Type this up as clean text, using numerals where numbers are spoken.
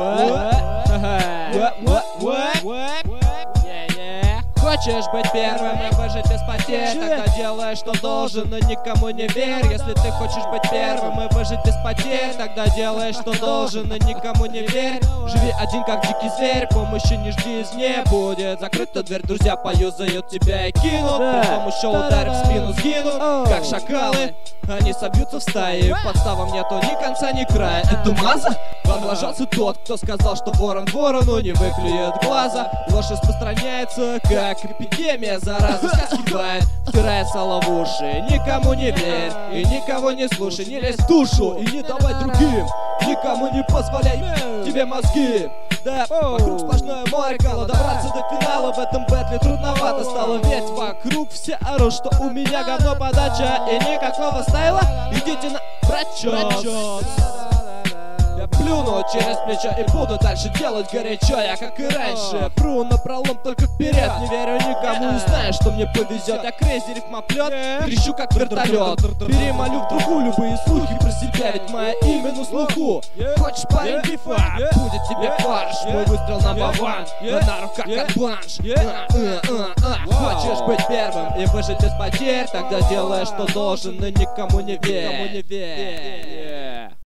Хочешь быть первым и выжить без потерь, тогда делай, что должен, но никому не верь. Если ты хочешь быть первым и выжить без потерь, тогда делай, что должен, но никому не верь. Живи один, как дикий зверь, помощи не жди, из не будет. Закрыта дверь, друзья поюзают тебя и кинут, потом еще ударив в спину сгинут, как шакалы. Они собьются в стае, подставам нету ни конца, ни края. Это маза? Облажался тот, кто сказал, что ворон ворону не выклюет глаза. Ложь распространяется, как эпидемия, зараза скибает, втирая сало в уши. Никому не верь и никого не слушай, не лезь в душу и не давай другим. Никому не позволяй тебе мозги. Да, вокруг сплошное море кала, добраться до финала в этом бэтле трудновато стало. Ведь вокруг все орут, что у меня говно подача и никакого стайла. Идите на прочёс. Я плюну через плечо и буду дальше делать горячо. Я как и раньше пру напролом только вперед. Не верю никому и знаю, что мне повезет. Я крейзи рифмоплет, трещу как вертолет. Перемолю в другую любые слухи про себя, ведь мое имя на слуху. Хочешь парень бифа? Будет тебе фарш. Мой выстрел number one, на руках как бланш. Хочешь быть первым и выжить без потерь, тогда делай, что должен, но никому не верь.